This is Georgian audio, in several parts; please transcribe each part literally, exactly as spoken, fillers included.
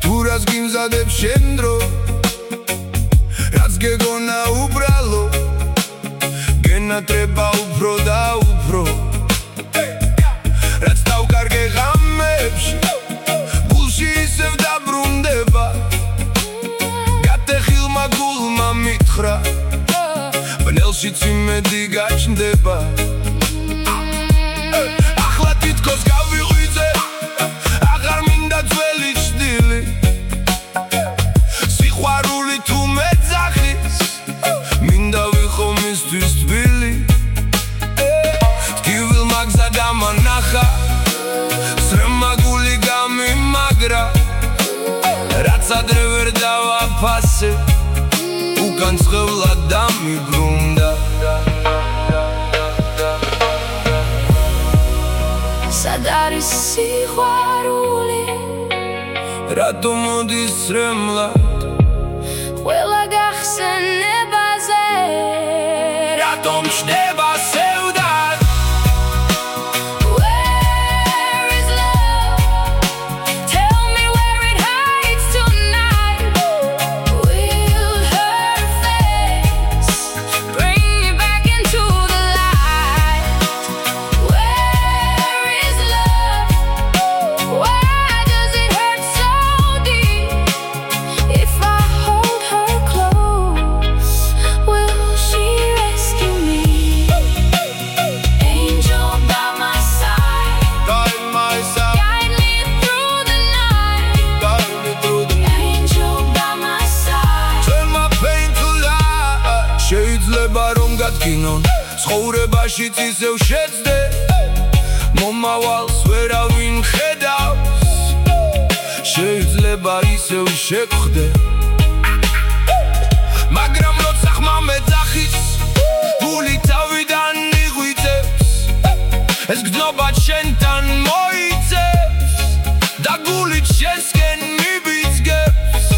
Tu raz kim zadeb šendro, raz ge go na ubralo, gena treba upro da upro. Raz stavkar ge gamepši, bulši se v dabrum deba, gate hilma gulma mithra, bnelši cime digač deba. Ахлатит козгави уйзе, აღარ მინდა ძველი ჭდილი, სიყვარული თუ მეძახის, მინდა ვიყო მისთვის თბილი. ტკივილმა გზა დამანახა, სრემა გული გამიმაგრა, რაც ადრე ვერ დავაფასე, უკან ცხევლად დამიბრუნდა. სად არის სიყვარული, რატო მოდის სრემლად, ყველა გახსენებაზე, რატომ ჩნდება სევდად. Where is love? Tell me where it hides tonight. Will her face bring me back into the light? Where is love? Why does it hurt so deep? If I hold her close, will she rescue me? Angel by my side, Guide my side, guide me through the night. guide me through the night. Angel by my side. Turn my pain to light. შეიძლება რომ გადგინონ ცხოვრებაშიც ისევ შეცდე, მომავალს ვერავინ ხედავს, შეიძლება ისევ შეგხვდე, მაგრამ როცა ხმა მეძახის, გული თავიდან იღვიწევს, ეს გრძნობა შენთან მოიცევს და გულით შენსკენ მიბიძგებს.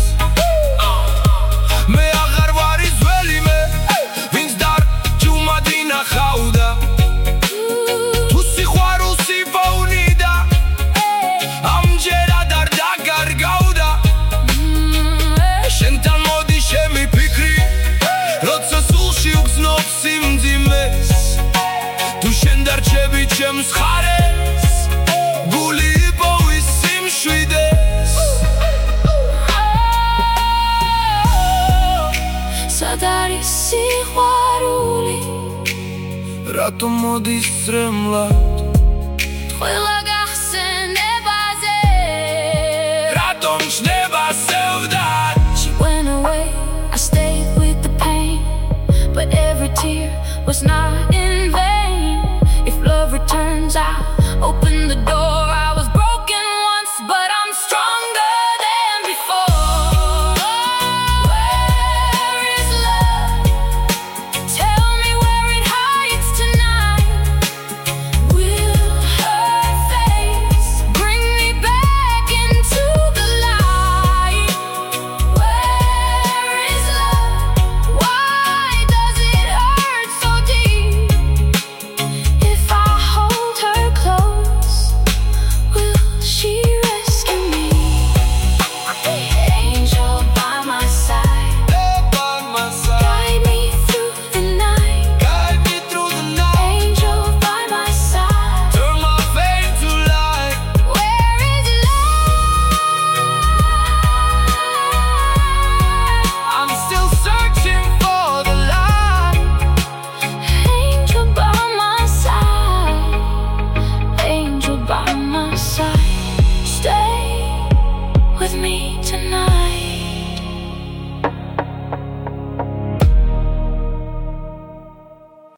მე აღარ ვარ ის ძველი მე, ვინც დარჩუმად ინახავდა, თუ სიყვარულს იფავნიდა, ამჯერად არ დაგარგავდა. შენთან მოდი შემიფიქრი, როცა სულში უგზნობ სიმძიმეს, თუ შენ დარჩები ჩემს მხარეს, გული იპოვის სიმშვიდეს. სად არის სიყვარული, რატომ მოდის სრემლად, ყველა გახსენებაზე, რატომ ჩნდება სევდად. she went away, I stayed with the pain, but every tear was not in vain. If love returns, I open the door. I was broken once, but I'm stronger than before. Where is love? Tell me where it hides tonight. Will her face bring me back into the light? Where is love? Why does it hurt so deep? If I hold her close, will she rescue me? Angel by my side, There by my side, guide me through the night. guide me through the night. Angel by my side. Turn my pain to light. Where is love? I'm still searching for the light. Angel by my side. Angel by my side. Stay with me tonight.